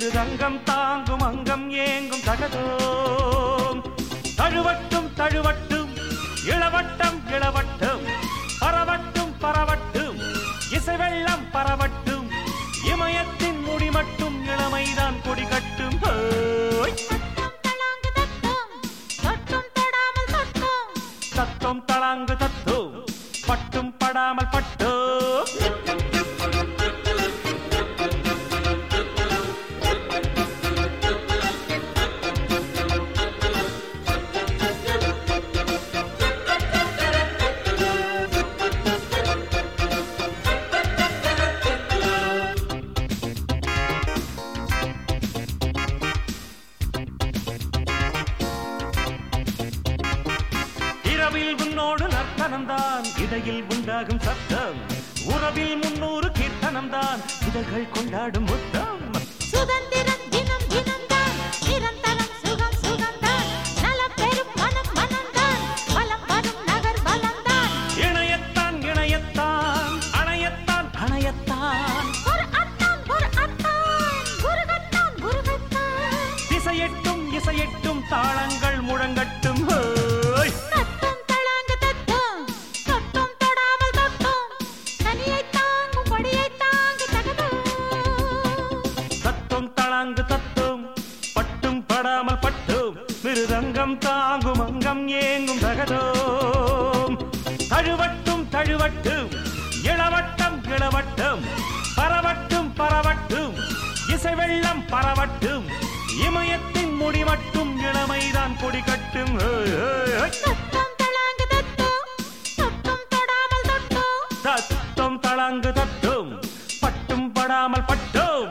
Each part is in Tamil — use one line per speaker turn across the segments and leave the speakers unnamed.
மிருதங்கம் தாங்கும் அங்கம் ஏங்கும் தகதோம். தழுவட்டும் தழுவட்டும் இளவட்டம் இளவட்டம் பரவட்டும் பரவட்டும் இசை வெள்ளம் பரவட்டும் இமயத்தின் முடி மட்டும் இளமைதான் கொடி கட்டும். தத்தம் தளாங்கு தத்தும் பட்டும் படாமல் பட்டு. இரவில் உன்னோடு நர்த்தனம்தான் இடையில் உண்டாகும் சத்தம். உறவில் 300 கீர்த்தனம்தான் இதழ்கள் கொண்டாடும் முத்தம்.
சுதந்திரம் தினம் தினம்தான் நிரந்தரம் சுகம் சுகம்தான் நலம் பெரும் மனம் மனம்தான் வலம் வரும் நகர் வலம்தான்.
இணையத்தான் இணையத்தான் அணையத்தான் அணையத்தான்
குருகத்தான் குருகத்தான் குருகத்தான்
இசையட்டும் இசையட்டும் தாளங்கள் முழங்கட்டும்.
தத்தும் தளாங்கு தத்தும் தொட்டும் தொடாமல் தொட்டும் தனியை தாங்கும் கொடியை தாங்கு தகதோம்.
தத்தும் தளாங்கு தத்தும் பட்டும் படாமல் பட்டும் மிருதங்கம் தாங்கும் அங்கம் ஏங்கும் தகதோம். தழுவட்டும் தழுவட்டும் இளவட்டம் இளவட்டம் பரவட்டும் பரவட்டும் இசை வெள்ளம் பரவட்டும் இமயத்தின் முடி மட்டும் இளமைதான் கொடி கட்டும்.
தத்தும் தளாங்கு தத்தும் தொட்டும் தொடாமல் தொட்டும்
தத்தும் தளாங்கு தத்தும் பட்டும் படாமல் பட்டும்.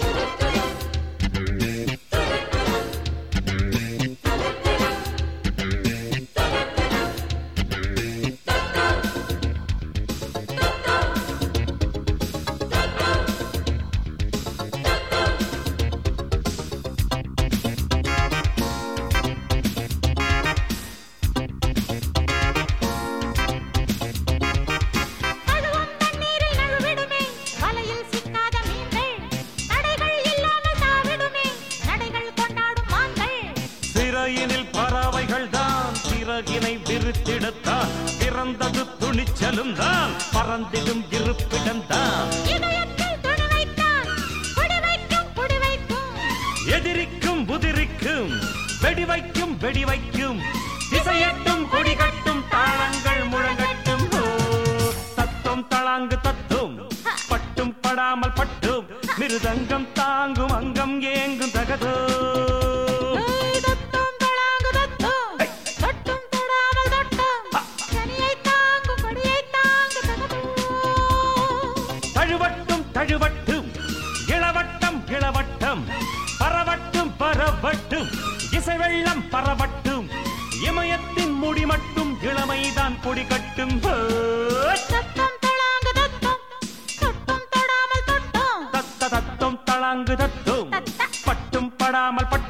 நழுவும் தண்ணீரில் நழுவிடுமே வலையில் சிக்காத மீன்கள் நடைகள் இல்லாமல் தாவிடுமே நடைகள் கொண்டாடும் மான்கள்.
சிறையினில் பறவைகள் தான் சிறகினை விரித்திடத்தான் பிறந்தது துணிச்சலும் தான் பறந்திடும் இருப்பிடம் தான்.
இதயத்தில் துணி வைத்தான் குடி வைக்கும் குடி வைக்கும்
எதிரிக்கும் உதிரிக்கும் வெடி வைக்கும் வெடி வைக்கும் திசையட்டும் கொடி கட்டும் தாளங்கள் முழங்கட்டும். தத்தும் தளாங்கு தத்தும் பட்டும் படாமல் பட்டும் மிருதங்கம் தாங்கும் அங்கம் ஏங்கும் தகதோ.
தத்தும் தளாங்கு தத்தும் தொட்டும் தொடாமல் தொட்டும் தனியை தாங்கும் கொடியை தாங்கு தகதோம்.
தழுவட்டும் தழுவட்டும் இளவட்டம் இளவட்டம் பரவட்டும் பரவட்டும் இசை வெள்ளம் பரவட்டும் இமயத்தின் முடி மட்டும் இளமைதான் கொடி கட்டும்.
தத்தும் தளாங்கு தத்தும் தொட்டும் தொடாமல் தொட்டும்
தத்தும் தளாங்கு தத்தும் பட்டும் படாமல் பட்டும்